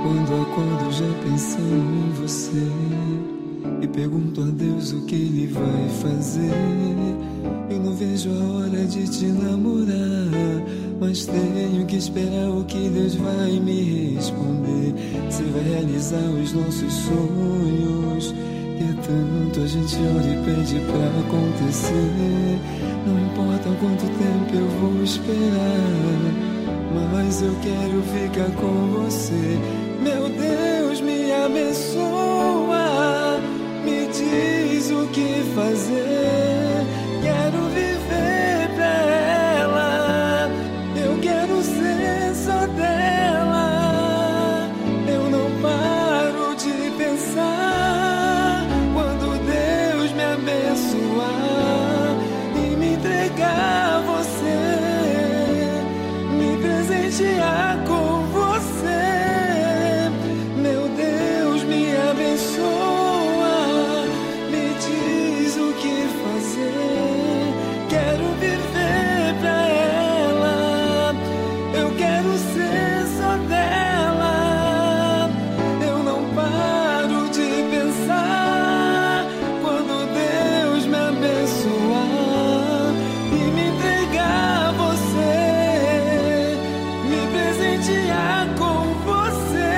Quando acordo já pensando em você e pergunto a Deus o que Ele vai fazer. Eu não vejo a hora de te namorar, mas tenho que esperar o que Deus vai me responder. Se vai realizar os nossos sonhos, que é tanto a gente ora e pede pra acontecer. Não importa quanto tempo eu vou esperar, mas eu quero ficar com você. Meu Deus, me abençoa, me diz o que fazer. Quero viver pra ela, eu quero ser só dela. Eu não paro de pensar quando Deus me abençoar e me entregar a você, me presentear com você. Meu Deus, me abençoa, me diz o que fazer. Quero viver pra ela, eu quero ser só dela. Eu não paro de pensar quando Deus me abençoar e me entregar a você, me presentear com você,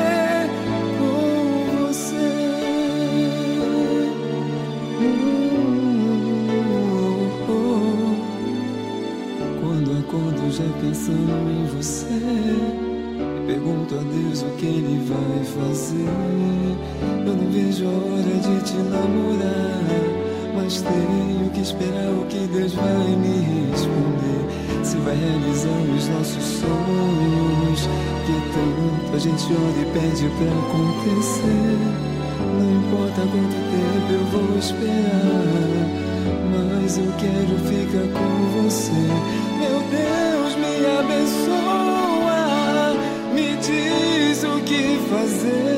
com você. Quando acordo já pensando em você, pergunto a Deus o que Ele vai fazer. Eu não vejo a hora de te namorar, mas tenho que esperar o que Deus vai me responder. Se vai realizar os nossos sonhos, que tanto a gente ora e pede pra acontecer. Não importa quanto tempo eu vou esperar, mas eu quero ficar com você. Meu Deus, me abençoa, me diz o que fazer.